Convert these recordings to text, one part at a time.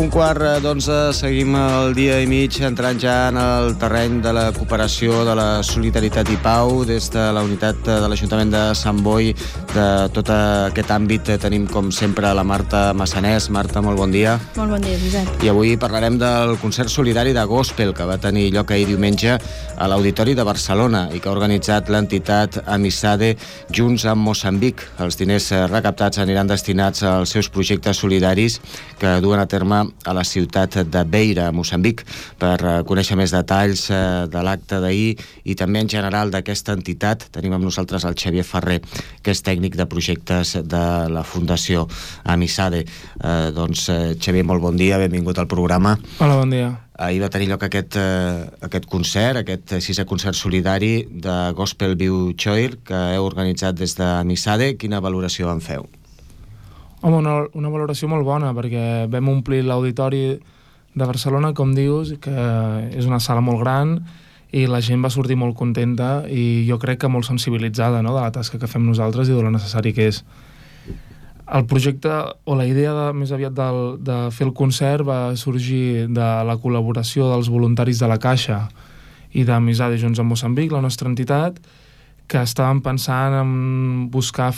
11:15, seguim el dia i mig entrant ja en el terreny de la cooperació, de la solidaritat i pau. Des de la unitat de l'Ajuntament de Sant Boi, de tot aquest àmbit, tenim com sempre la Marta Massanés. Marta, molt bon dia. Molt bon dia, Josep. I avui parlarem del concert solidari de Gospel que va tenir lloc ahir diumenge a l'Auditori de Barcelona i que ha organitzat l'entitat Amisade Junts amb Moçambic. Els diners recaptats aniran destinats als seus projectes solidaris que duen a terme a la ciutat de Beira, a Moçambic. Per conèixer més detalls de l'acte d'ahir i també en general d'aquesta entitat, tenim amb nosaltres el Xavier Ferrer, que és tècnic de projectes de la Fundació Amisade. Xavier, molt bon dia, benvingut al programa. Hola, bon dia. Ahir va tenir lloc aquest concert, aquest 6è concert solidari de Gospel Viu Choir que heu organitzat des d'Amisade. Quina valoració en feu? Home, una valoració molt bona, perquè vam omplir l'Auditori de Barcelona, com dius, que és una sala molt gran, i la gent va sortir molt contenta i jo crec que molt sensibilitzada, no?, de la tasca que fem nosaltres i de lo necessari que és. El projecte, o la idea més aviat de fer el concert, va sorgir de la col·laboració dels voluntaris de la Caixa i d'Amisade Junts amb Moçambic, la nostra entitat, que estàvem pensant en buscar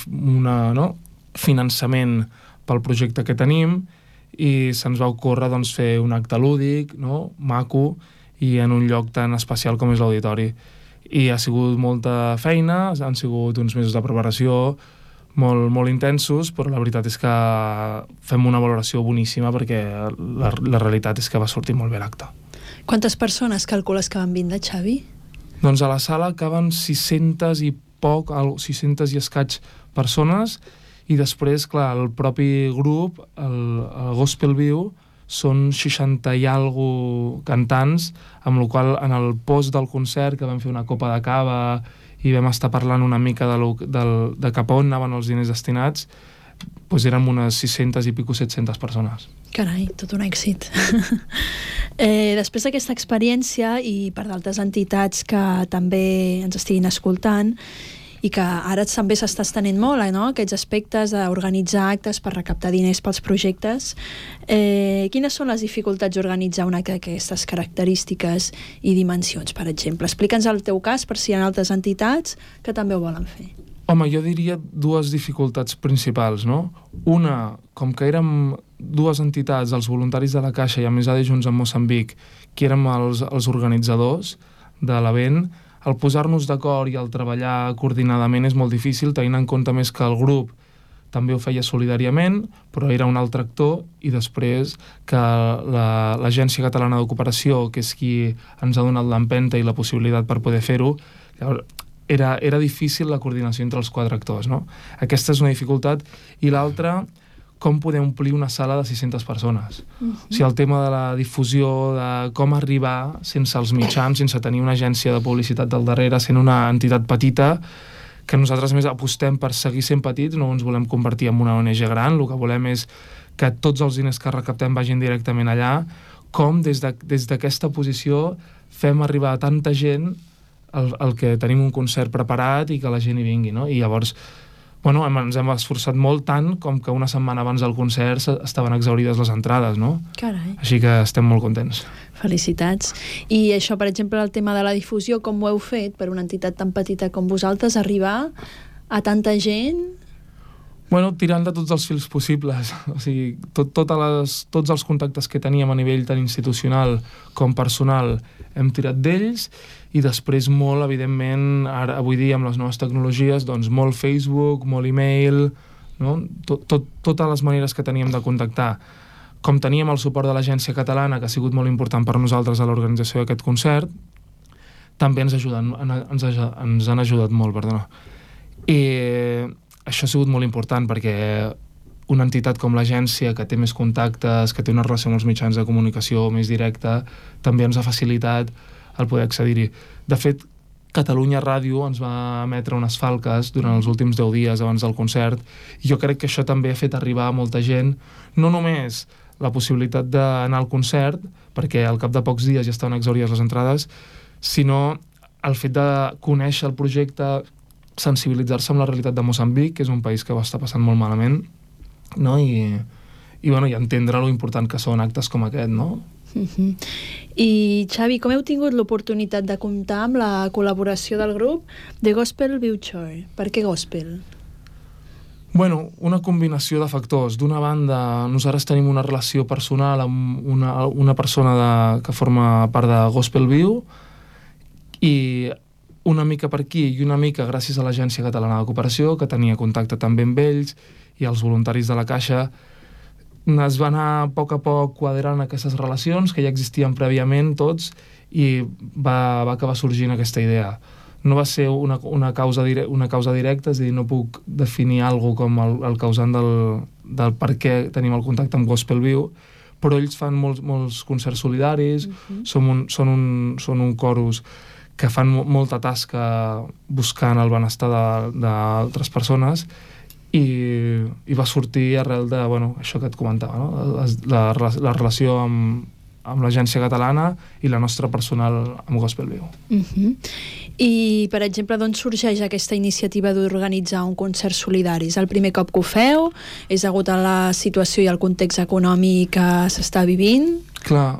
finançament pel projecte que tenim i se'ns va ocórrer fer un acte lúdic, maco, i en un lloc tan especial com és l'Auditori. I ha sigut molta feina, han sigut uns mesos de preparació molt, molt intensos, però la veritat és que fem una valoració boníssima perquè la realitat és que va sortir molt bé l'acte. Quantes persones calcules que van vindre, Xavi? Doncs a la sala caben 600 i escaig persones. I després, clar, el propi grup, el Gospel Viu, són 60 i algo cantants, amb la qual en el post del concert, que vam fer una copa de cava i vam estar parlant una mica de cap a on anaven els diners destinats, doncs érem unes 600 i 700 persones. Carai, tot un èxit. Després d'aquesta experiència i per d'altres entitats que també ens estiguin escoltant, i que ara també s'està estenent molt, aquests aspectes d'organitzar actes per recaptar diners pels projectes. Quines són les dificultats d'organitzar un acte d'aquestes característiques i dimensions, per exemple? Explica'ns el teu cas, per si hi ha altres entitats que també ho volen fer. Home, jo diria dues dificultats principals, no? Una, com que érem dues entitats, els voluntaris de la Caixa i Amisade Junts amb Moçambic, que érem els organitzadors de l'event, el posar-nos d'acord i el treballar coordinadament és molt difícil, tenint en compte més que el grup també ho feia solidàriament, però era un altre actor, i després que l'Agència Catalana de Cooperació, que és qui ens ha donat l'empenta i la possibilitat per poder fer-ho, era difícil la coordinació entre els quatre actors, no? Aquesta és una dificultat. I l'altra, com poder omplir una sala de 600 persones. O sigui, el tema de la difusió, de com arribar sense els mitjans, sense tenir una agència de publicitat del darrere, sent una entitat petita, que nosaltres més apostem per seguir sent petits, no ens volem convertir en una ONG gran, el que volem és que tots els diners que recaptem vagin directament allà, com des d'aquesta posició fem arribar a tanta gent el que tenim un concert preparat i que la gent hi vingui, no? I llavors ens hem esforçat molt, tant com que una setmana abans del concert estaven exhaurides les entrades, no? Carai. Així que estem molt contents. Felicitats. I això, per exemple, el tema de la difusió, com ho heu fet per una entitat tan petita com vosaltres, arribar a tanta gent? Tirant de tots els fils possibles. O sigui, tots els contactes que teníem a nivell tant institucional com personal hem tirat d'ells, i després molt, evidentment, ara, avui dia amb les noves tecnologies, doncs molt Facebook, molt e-mail, no? Totes les maneres que teníem de contactar. Com teníem el suport de l'Agència Catalana, que ha sigut molt important per nosaltres a l'organització d'aquest concert, també ens han ajudat molt, perdona. I això ha sigut molt important perquè una entitat com l'agència, que té més contactes, que té una relació amb els mitjans de comunicació més directa, també ens ha facilitat el poder accedir-hi. De fet, Catalunya Ràdio ens va emetre unes falques durant els últims 10 dies abans del concert, i jo crec que això també ha fet arribar a molta gent, no només la possibilitat d'anar al concert, perquè al cap de pocs dies ja estaven exhaurides les entrades, sinó el fet de conèixer el projecte, sensibilitzar-se amb la realitat de Moçambic, que és un país que ho està passant molt malament, no? I i entendre lo important que són actes com aquest, no? I Xavi, com heu tingut l'oportunitat de comptar amb la col·laboració del grup The Gospel View Church? Per què gospel? Bueno, una combinació de factors. D'una banda, nosaltres tenim una relació personal amb una persona que forma part de Gospel View, i una mica per aquí i una mica gràcies a l'Agència Catalana de Cooperació, que tenia contacte també amb ells, i els voluntaris de la Caixa. Es va anar a poc quadrant aquestes relacions que ja existien prèviament tots, i va acabar sorgint aquesta idea. No va ser una causa directa, és a dir, no puc definir alguna com el causant del per què tenim el contacte amb Gospel View, però ells fan molts concerts solidaris, són un corus que fan molta tasca buscant el benestar d'altres persones, i va sortir arrel de això que et comentava, no? La relació amb l'Agència Catalana i la nostra personal amb Gospel View. I, per exemple, d'on sorgeix aquesta iniciativa d'organitzar un concert solidari? És el primer cop que ho feu? És degut a la situació i al context econòmic que s'està vivint? Clar.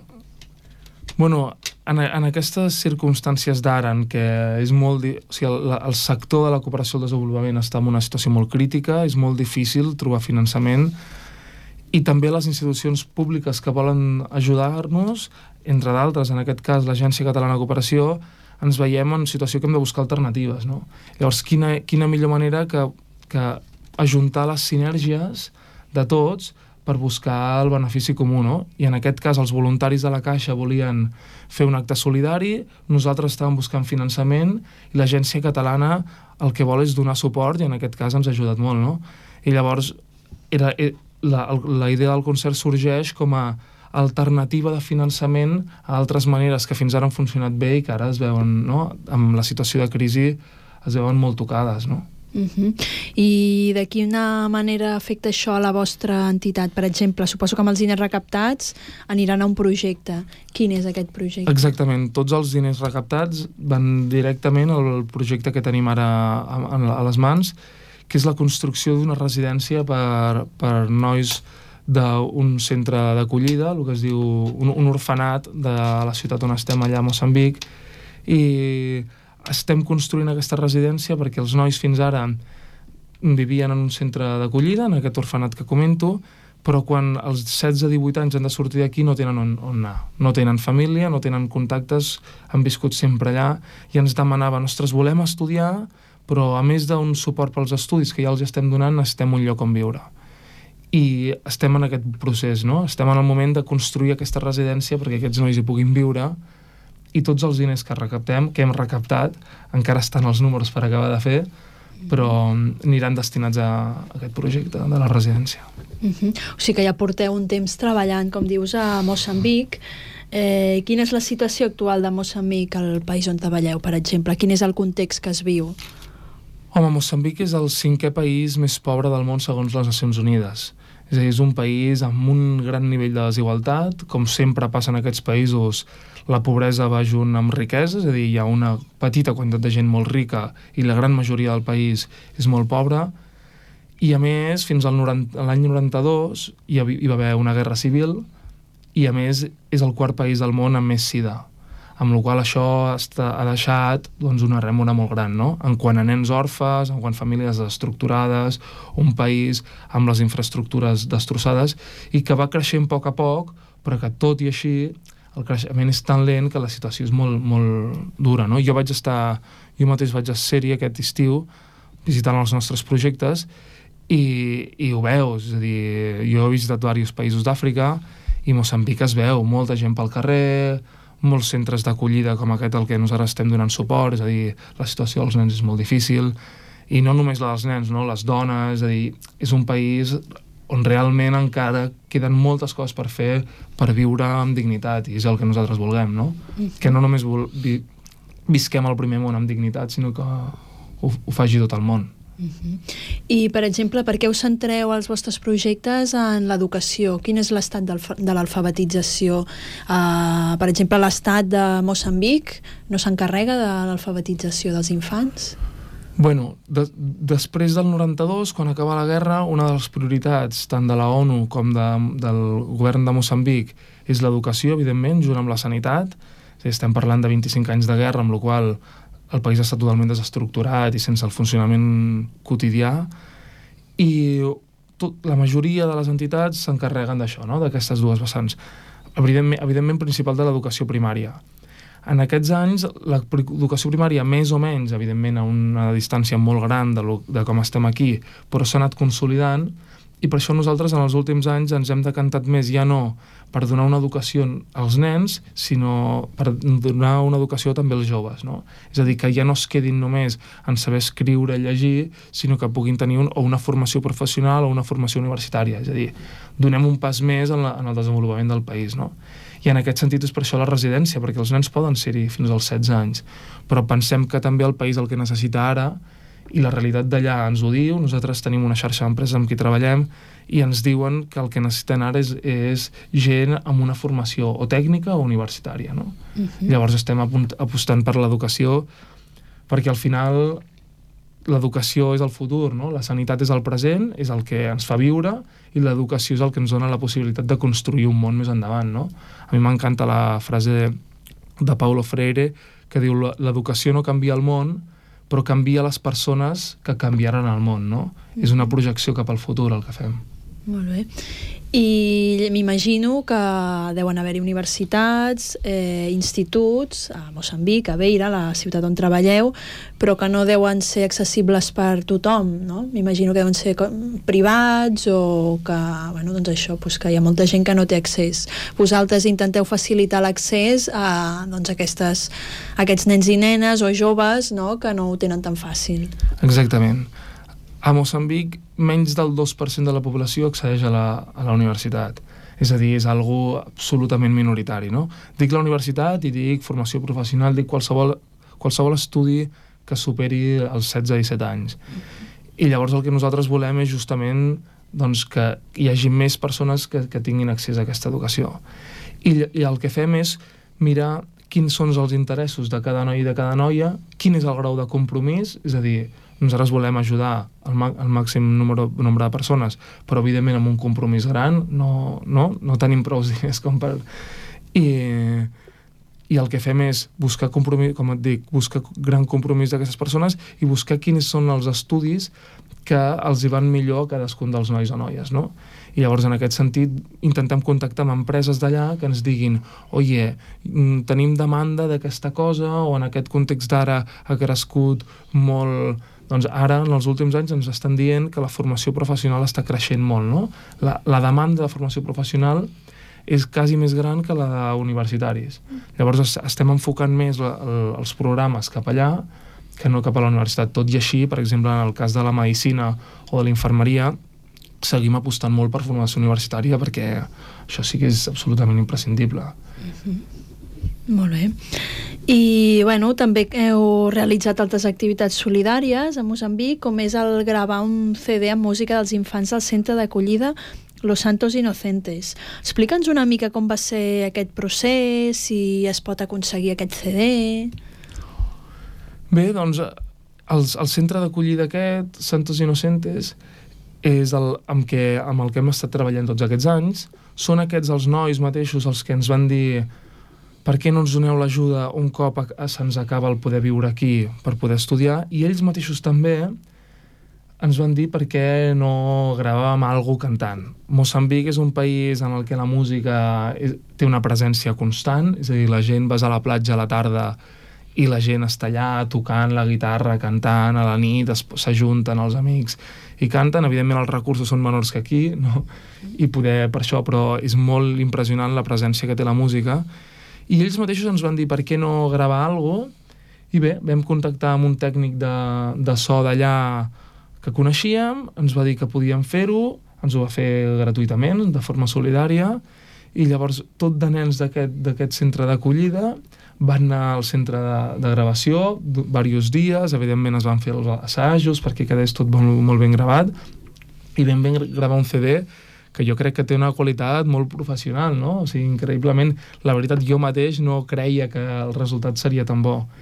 En aquestes circumstàncies d'ara, en què és molt... el sector de la cooperació al desenvolupament està en una situació molt crítica, és molt difícil trobar finançament, i també les institucions públiques que volen ajudar-nos, entre d'altres, en aquest cas l'Agència Catalana de Cooperació, ens veiem en situació que hem de buscar alternatives, no? Llavors, quina millor manera que ajuntar les sinergies de tots per buscar el benefici comú, no? I en aquest cas els voluntaris de la Caixa volien fer un acte solidari, nosaltres estàvem buscant finançament, i l'Agència Catalana el que vol és donar suport, i en aquest cas ens ha ajudat molt, no? I llavors la idea del concert sorgeix com a alternativa de finançament a altres maneres que fins ara han funcionat bé i que ara es veuen, no? Amb la situació de crisi es veuen molt tocades, no? I de quina manera afecta això a la vostra entitat? Per exemple, suposo que amb els diners recaptats aniran a un projecte. Quin és aquest projecte? Exactament, tots els diners recaptats van directament al projecte que tenim ara a les mans, que és la construcció d'una residència per nois d'un centre d'acollida, el que es diu un orfenat de la ciutat on estem, allà a Moçambic, i estem construint aquesta residència perquè els nois fins ara vivien en un centre d'acollida, en aquest orfenat que comento, però quan als 16-18 anys han de sortir d'aquí no tenen on anar. No tenen família, no tenen contactes, han viscut sempre allà, i ens demanaven, ostres, volem estudiar, però a més d'un suport pels estudis que ja els estem donant, necessitem un lloc on viure. I estem en aquest procés, no? Estem en el moment de construir aquesta residència perquè aquests nois hi puguin viure, i tots els diners que recaptem, que hem recaptat, encara estan els números per acabar de fer, però aniran destinats a aquest projecte de la residència. O sigui que ja porteu un temps treballant, com dius, a Moçambic. Quina és la situació actual de Moçambic, al país on treballeu, per exemple? Quin és el context que es viu? Home, Moçambic és el 5è país més pobre del món segons les Nacions Unides. És a dir, és un país amb un gran nivell de desigualtat. Com sempre passa en aquests països, la pobresa va junt amb riquesa, és a dir, hi ha una petita quantitat de gent molt rica i la gran majoria del país és molt pobra. I a més, fins a l'any 92 hi va haver una guerra civil, i a més és el 4è país del món amb més sida, amb la qual cosa això ha deixat una rèmora molt gran, no? En quant a nens orfes, en quant a famílies desestructurades, un país amb les infraestructures destrossades, i que va creixent a poc, però que tot i així el creixement és tan lent que la situació és molt, molt dura, no? Jo mateix vaig a Sèrie aquest estiu visitant els nostres projectes, i ho veus, és a dir, jo he visitat diversos països d'Àfrica, i Moçambic es veu molta gent pel carrer, molts centres d'acollida com aquest al que nosaltres estem donant suport, és a dir, la situació dels nens és molt difícil, i no només la dels nens, no? Les dones, és a dir, és un país on realment encara queden moltes coses per fer per viure amb dignitat, i és el que nosaltres vulguem, no? Que no només visquem al primer món amb dignitat, sinó que ho faci tot el món. I, per exemple, per què us centreu els vostres projectes en l'educació? Quin és l'estat de l'alfabetització? Per exemple, l'estat de Moçambic no s'encarrega de l'alfabetització dels infants? Bueno, després del 92, quan acaba la guerra, una de les prioritats tant de la ONU com del govern de Moçambic és l'educació, evidentment, junt amb la sanitat. Estem parlant de 25 anys de guerra, amb la qual el país està totalment desestructurat i sense el funcionament quotidià, i la majoria de les entitats s'encarreguen d'això, no? D'aquestes dues vessants. Evidentment, principal de l'educació primària. En aquests anys, l'educació primària, més o menys, evidentment, a una distància molt gran de com estem aquí, però s'ha anat consolidant, i per això nosaltres en els últims anys ens hem decantat més ja no per donar una educació als nens, sinó per donar una educació també als joves, no? És a dir, que ja no es quedin només en saber escriure i llegir, sinó que puguin tenir una formació professional o una formació universitària. És a dir, donem un pas més en el desenvolupament del país, no? I en aquest sentit és per això la residència, perquè els nens poden ser-hi fins als 16 anys, però pensem que també el país el que necessita ara, i la realitat d'allà ens ho diu, nosaltres tenim una xarxa d'empreses amb qui treballem i ens diuen que el que necessiten ara és gent amb una formació o tècnica o universitària, no? Llavors estem apostant per l'educació, perquè al final l'educació és el futur, no? La sanitat és el present, és el que ens fa viure, i l'educació és el que ens dona la possibilitat de construir un món més endavant, no? A mi m'encanta la frase de Paulo Freire que diu: l'educació no canvia el món, però canvia les persones que canviaran el món, no? És una projecció cap al futur el que fem. Molt bé. I m'imagino que deuen haver-hi universitats, instituts, a Moçambic, a Beira, la ciutat on treballeu, però que no deuen ser accessibles per tothom, no? M'imagino que deuen ser privats o que, bueno, doncs això, doncs que hi ha molta gent que no té accés. Vosaltres intenteu facilitar l'accés a, doncs, aquests nens i nenes o joves, no?, que no ho tenen tan fàcil. Exactament. A Moçambic, menys del 2% de la població accedeix a la universitat. És a dir, és algo absolutament minoritari, no? Dic la universitat i dic formació professional, dic qualsevol estudi que superi els 16-17 anys. I llavors el que nosaltres volem és justament, doncs, que hi hagi més persones que tinguin accés a aquesta educació. I el que fem és mirar quins són els interessos de cada noi i de cada noia, quin és el grau de compromís, és a dir, nosaltres volem ajudar al màxim nombre de persones, però evidentment amb un compromís gran, no tenim prou diners com per... I el que fem és buscar compromís, com et dic, buscar gran compromís d'aquestes persones i buscar quins són els estudis que els hi van millor a cadascun dels nois o noies, no? I llavors, en aquest sentit, intentem contactar amb empreses d'allà que ens diguin: oye, tenim demanda d'aquesta cosa, o en aquest context d'ara ha crescut molt... Doncs ara, en els últims anys, ens estan dient que la formació professional està creixent molt, no? La demanda de formació professional és quasi més gran que la d'universitaris. Llavors estem enfocant més els programes cap allà que no cap a la universitat. Tot i així, per exemple, en el cas de la medicina o de la infermeria, seguim apostant molt per formació universitària perquè això sí que és absolutament imprescindible. Molt bé. I, bueno, també heu realitzat altres activitats solidàries a Moçambic, com és el gravar un CD amb música dels infants al centre d'acollida Los Santos Inocentes. Explica'ns una mica com va ser aquest procés, si es pot aconseguir aquest CD... Bé, doncs, el centre d'acollida aquest, Santos Inocentes, és amb el que hem estat treballant tots aquests anys. Són aquests els nois mateixos els que ens van dir: per què no ens doneu l'ajuda un cop se'ns acaba el poder viure aquí per poder estudiar? I ells mateixos també ens van dir per què no gravàvem alguna cosa cantant. Moçambic és un país en el que la música té una presència constant, és a dir, la gent vas a la platja a la tarda i la gent està allà tocant la guitarra, cantant, a la nit s'ajunten els amics i canten. Evidentment els recursos són menors que aquí, no? I poder per això, però és molt impressionant la presència que té la música. I ells mateixos ens van dir per què no gravar alguna cosa, i bé, vam contactar amb un tècnic de so d'allà que coneixíem, ens va dir que podíem fer-ho, ens ho va fer gratuïtament, de forma solidària, i llavors tot de nens d'aquest centre d'acollida van anar al centre de gravació diversos dies, evidentment es van fer els assajos perquè quedés tot molt ben gravat, i vam gravar un CD que jo crec que té una qualitat molt professional, no? O sigui, increïblement, la veritat, jo mateix no creia que el resultat seria tan bo.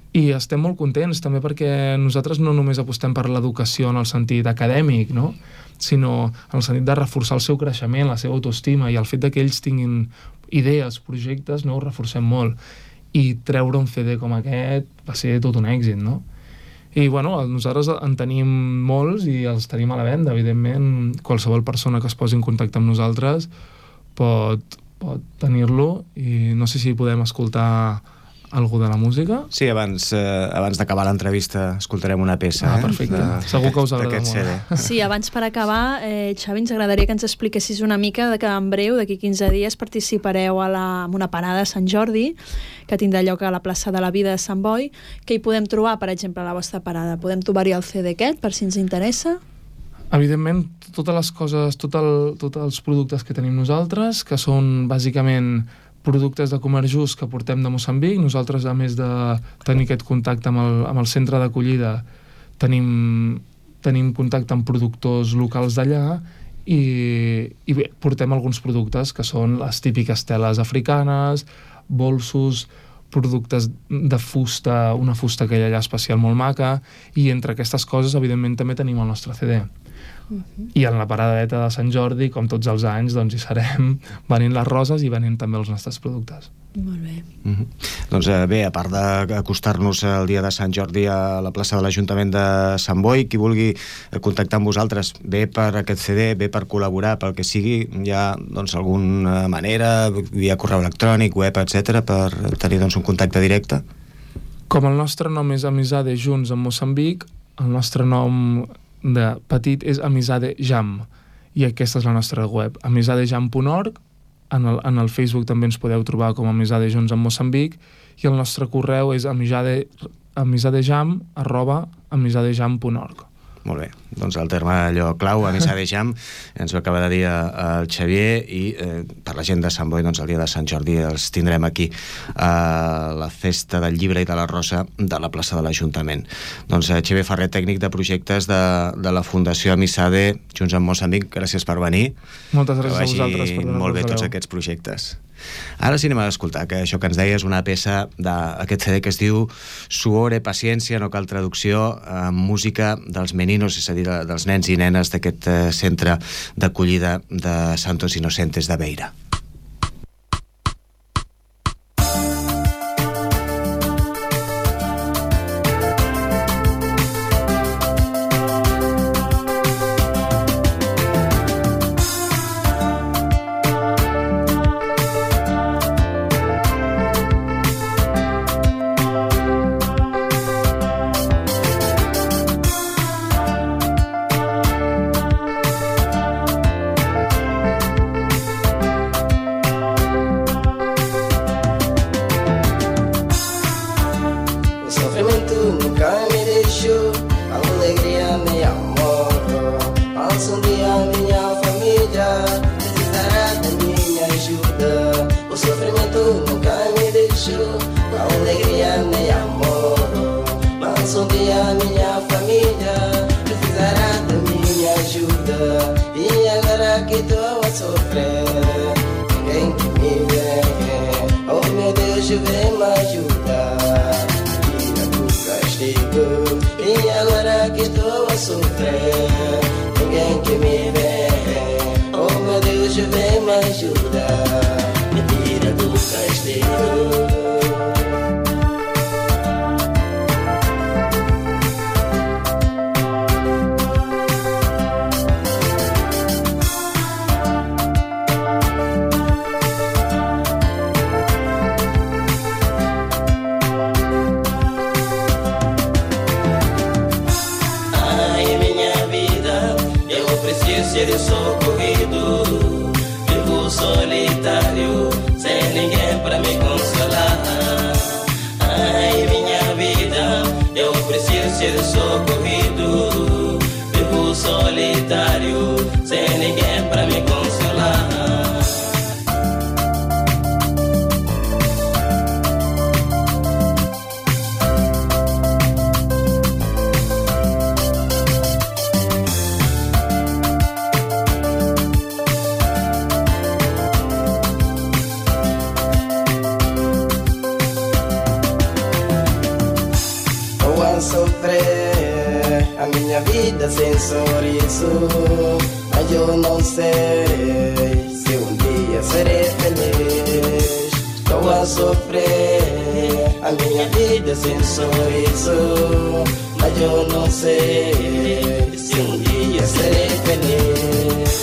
I estem molt contents també perquè nosaltres no només apostem per l'educació en el sentit acadèmic, no? Sinó en el sentit de reforçar el seu creixement, la seva autoestima, i el fet que ells tinguin idees, projectes, no? Ho reforcem molt. I treure un CD com aquest va ser tot un èxit, no? I bueno, nosaltres en tenim molts i els tenim a la venda, evidentment. Qualsevol persona que es posi en contacte amb nosaltres pot tenir-lo, i no sé si podem escoltar algú de la música. Sí, abans d'acabar l'entrevista escoltarem una peça. Perfecte. Segur que us agrada molt. Sí, abans per acabar, Xavi, ens agradaria que ens expliquessis una mica de que en breu, d'aquí 15 dies, participareu en una parada a Sant Jordi, que tindrà lloc a la plaça de la Vida de Sant Boi. Què hi podem trobar, per exemple, a la vostra parada? Podem trobar-hi el CD aquest, per si ens interessa? Evidentment, totes les coses, tots els productes que tenim nosaltres, que són bàsicament productes de comerç just que portem de Moçambic. Nosaltres, a més de tenir aquest contacte amb el centre d'acollida, tenim contacte amb productors locals d'allà i bé, portem alguns productes que són les típiques teles africanes, bolsos, productes de fusta, una fusta que hi ha allà especial molt maca, i entre aquestes coses, evidentment, també tenim el nostre CD. I en la paradeta de Sant Jordi, com tots els anys, doncs hi serem venint les roses i venint també els nostres productes. Molt bé. Doncs bé, a part d'acostar-nos el dia de Sant Jordi a la plaça de l'Ajuntament de Sant Boi, qui vulgui contactar amb vosaltres, bé per aquest CD, bé per col·laborar, pel que sigui, hi ha doncs, alguna manera, via correu electrònic, web, etc., per tenir doncs, un contacte directe? Com el nostre nom és Amizade Junts amb Moçambic, el nostre nom de petit és Amizade Jam, i aquesta és la nostra web, amizadejam.org. En el Facebook també ens podeu trobar com Amizade Junts amb Moçambic, i el nostre correu és amizadejam@amizadejam.org. Molt bé, doncs el terme allò clau, Amizade Jam, ens ho acaba de dir el Xavier, i per la gent de Sant Boi, doncs el dia de Sant Jordi els tindrem aquí a la festa del llibre i de la rosa de la plaça de l'Ajuntament. Doncs Xavier Ferrer, tècnic de projectes de la Fundació Amizade Junts amb Moçambic, gràcies per venir. Moltes gràcies a vosaltres per donar-nos molt bé tots aquests projectes. Ara sí anem a escoltar, que això que ens deia és una peça d'aquest CD que es diu Suore Paciència, no cal traducció, amb música dels meninos, és a dir, dels nens i nenes d'aquest centre d'acollida de Santos Inocentes de Beira. a sofrer a minha vida sem sorriso, mas eu não sei se um dia serei feliz. Estou a sofrer a minha vida sem sorriso, mas eu não sei se um dia serei feliz.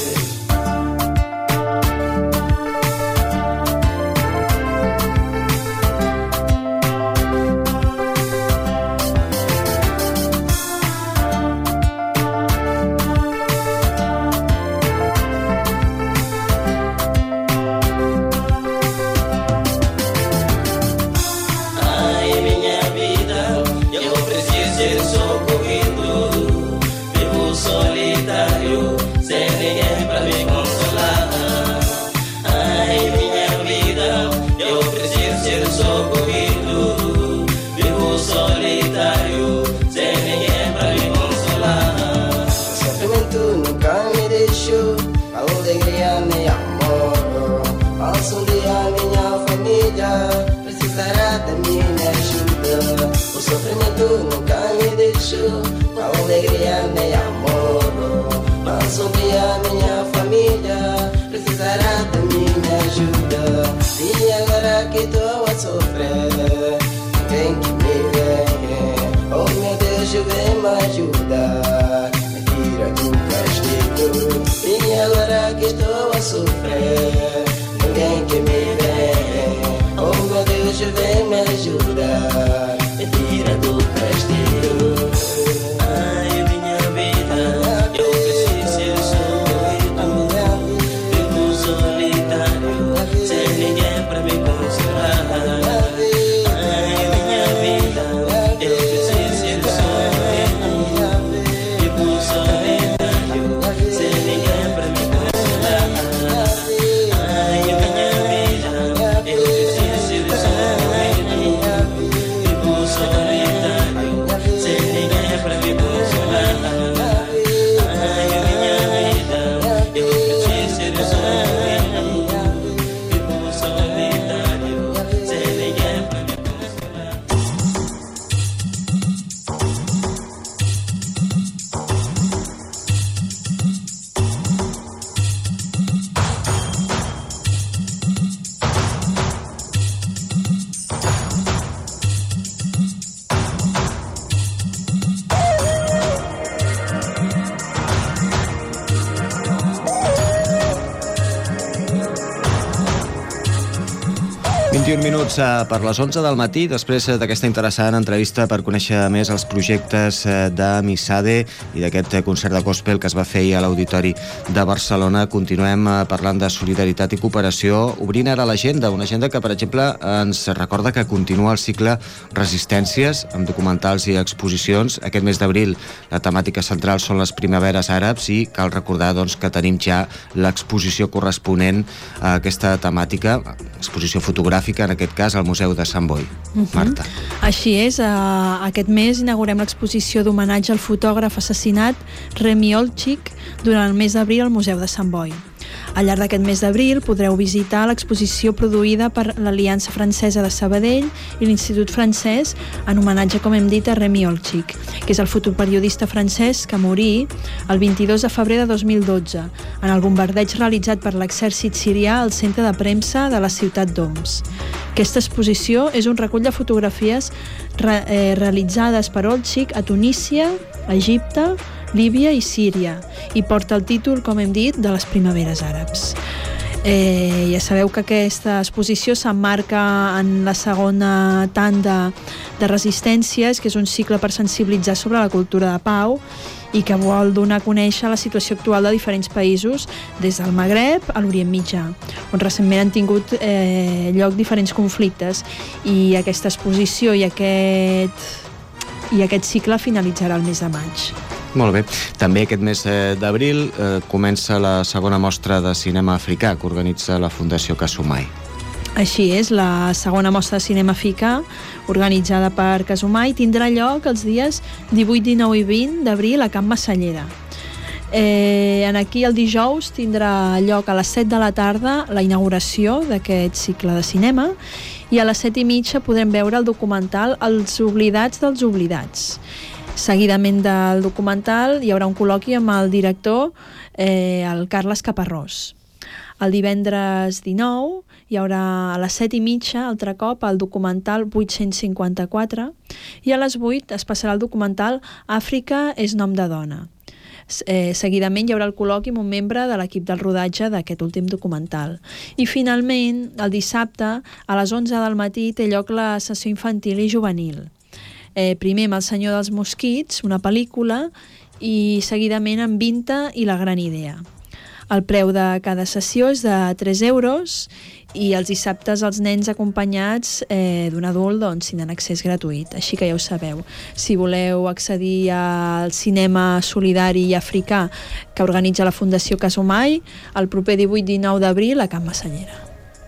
A alegria nem amor, mas um dia minha família precisará da minha ajuda. E agora que estou a sofrer, vem que me vem, oh meu Deus, vem me ajudar, me tira do castigo. E agora que estou a sofrer, ninguém que me vem, oh meu Deus, vem me ajudar, me tira do castigo. Per les 11 del matí, després d'aquesta interessant entrevista per conèixer més els projectes de Misade i d'aquest concert de gospel que es va fer a l'Auditori de Barcelona, continuem parlant de solidaritat i cooperació, obrint ara l'agenda, una agenda que, per exemple, ens recorda que continua el cicle Resistències, amb documentals i exposicions. Aquest mes d'abril la temàtica central són les primaveres àrabs i cal recordar doncs, que tenim ja l'exposició corresponent a aquesta temàtica, exposició fotogràfica, en aquest cas al Museu de Sant Boi. Marta. Així és, aquest mes inaugurem l'exposició d'homenatge al fotògraf assassinat Remi Olchik durant el mes d'abril al Museu de Sant Boi. Al llarg d'aquest mes d'abril podreu visitar l'exposició produïda per l'Aliança Francesa de Sabadell i l'Institut Francès en homenatge, com hem dit, a Remi Olchik, que és el fotoperiodista francès que morí el 22 de febrer de 2012 en el bombardeig realitzat per l'exèrcit sirià al centre de premsa de la ciutat d'Homs. Aquesta exposició és un recull de fotografies realitzades per Olchik a Tunísia, Egipte, Líbia i Síria, i porta el títol, com hem dit, de les primaveres àrabs. Ja sabeu que aquesta exposició s'emmarca en la segona tanda de Resistències, que és un cicle per sensibilitzar sobre la cultura de pau i que vol donar a conèixer la situació actual de diferents països des del Magreb a l'Orient Mitjà, on recentment han tingut lloc diferents conflictes, i aquesta exposició i aquest cicle finalitzarà el mes de maig. Molt bé. També aquest mes d'abril comença la segona mostra de cinema africà que organitza la Fundació Kasumai. Així és, la segona mostra de cinema africà organitzada per Kasumai tindrà lloc els dies 18, 19 i 20 d'abril a Camp Massallera. Aquí el dijous tindrà lloc a les 7 de la tarda la inauguració d'aquest cicle de cinema i a les 7:30 podrem veure el documental Els oblidats dels oblidats. Seguidament del documental hi haurà un col·loqui amb el director, el Carles Caparrós. El divendres 19 hi haurà a les 7:30 altre cop el documental 854 i a les 8 es passarà el documental Àfrica és nom de dona. Seguidament hi haurà el col·loqui amb un membre de l'equip del rodatge d'aquest últim documental. I finalment, el dissabte, a les 11 del matí, té lloc la sessió infantil i juvenil. Primer amb El senyor dels mosquits, una pel·lícula, i seguidament amb Vinta i la gran idea. El preu de cada sessió és de 3 euros i els dissabtes els nens acompanyats d'un adult tindran accés gratuït, així que ja ho sabeu. Si voleu accedir al cinema solidari i africà que organitza la Fundació Casomai, el proper 18-19 d'abril a Can Massallera.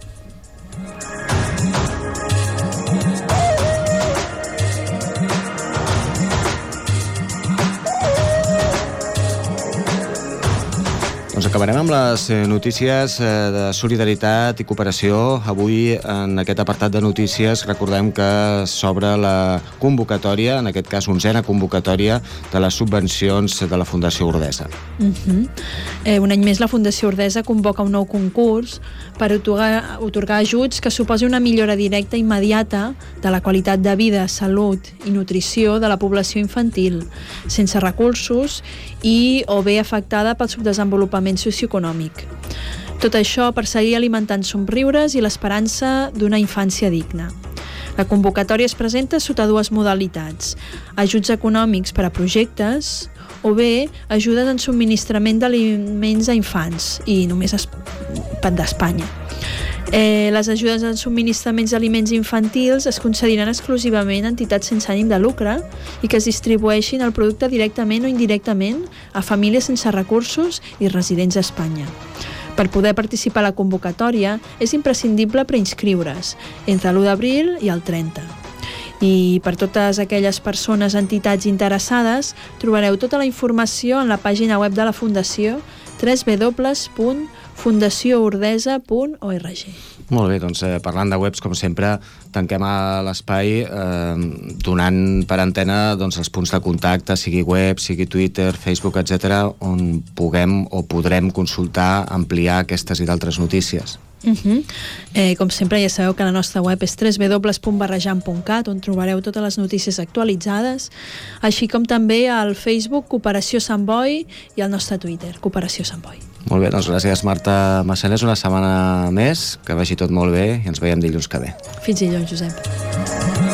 Doncs acabarem amb les notícies de solidaritat i cooperació. Avui, en aquest apartat de notícies, recordem que s'obre la convocatòria, en aquest cas 11a convocatòria, de les subvencions de la Fundació Ordesa. Un any més la Fundació Ordesa convoca un nou concurs per atorgar ajuts que suposi una millora directa i immediata de la qualitat de vida, salut i nutrició de la població infantil, sense recursos i o bé afectada pel subdesenvolupament socioeconòmic. Tot això per seguir alimentant somriures i l'esperança d'una infància digna. La convocatòria es presenta sota dues modalitats: ajuts econòmics per a projectes o bé ajudes en subministrament d'aliments a infants i només d'Espanya. Les ajudes en subministraments d'aliments infantils es concediran exclusivament a entitats sense ànim de lucre i que es distribueixin el producte directament o indirectament a famílies sense recursos i residents a Espanya. Per poder participar a la convocatòria és imprescindible preinscriure's entre l'1 d'abril i el 30. I per totes aquelles persones, entitats interessades, trobareu tota la informació en la pàgina web de la Fundació www.fundacioordesa.org. Molt bé, doncs parlant de webs, com sempre, tanquem l'espai donant per antena els punts de contacte, sigui web, sigui Twitter, Facebook, etc., on puguem o podrem consultar, ampliar aquestes i d'altres notícies. Com sempre ja sabeu que la nostra web és www.barrejant.cat, on trobareu totes les notícies actualitzades, així com també al Facebook Cooperació Sant Boi i al nostre Twitter Cooperació Sant Boi. Molt bé, doncs gràcies Marta Massanés, una setmana més, que vagi tot molt bé i ens veiem dilluns que ve. Fins dilluns, Josep.